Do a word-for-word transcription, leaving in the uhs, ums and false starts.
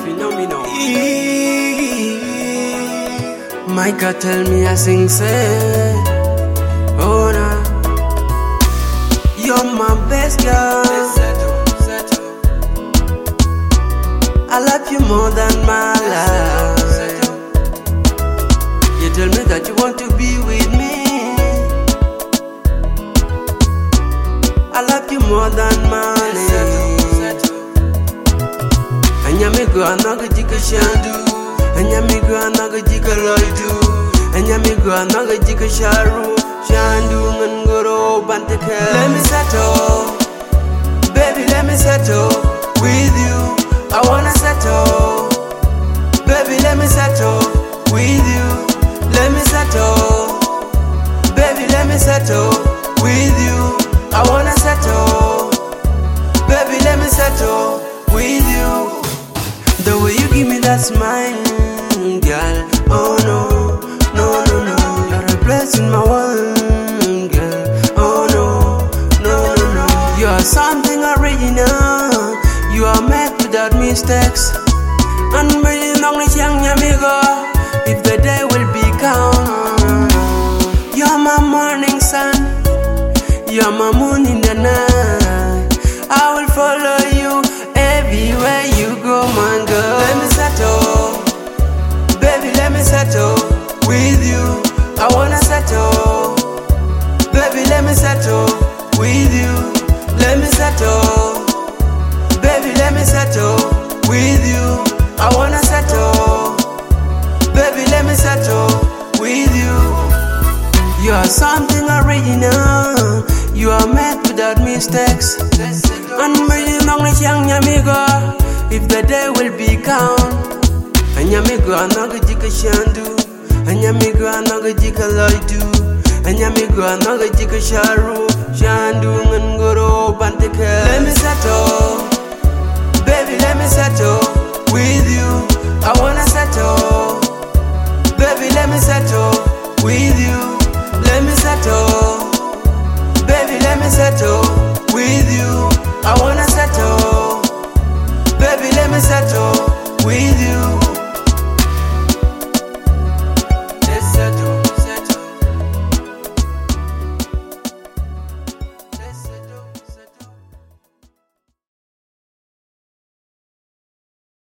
you know me now. Micah tell me I sing say, oh nah, you're my best girl. I love you more than my life. You tell me that you want to be with me. I love you more than money. Anyamigo anaga jika shandu, anyamigo anaga jika loidu, anyamigo anaga jika sharu, shandu ngoro banteke. Let me settle, baby, let me settle with you. I wanna settle, baby, let me settle with you. Let me settle, baby, let me settle with you. I wanna settle, baby, let me settle with you. The way you give me that smile, girl, oh no, no, no, no. You're a blessing, my one, girl, oh no, no, no, no. You are something original, you are made without mistakes. And bringing on the young amigo, if the day will be calm. You're my morning sun, you're my moon in the night. I will follow you everywhere you go, my girl. Let me settle, baby, let me settle with you. I wanna settle, baby, let me settle with you. Let me settle, baby, let me settle with you. I wanna settle, baby, let me settle with you. You are something original, you are made without mistakes. And bringing on the young amigo, if the day will be calm. Anyamigo anaga jika shandu, anyamigo anaga jika loidu, anyamigo anaga jika sharu, shandu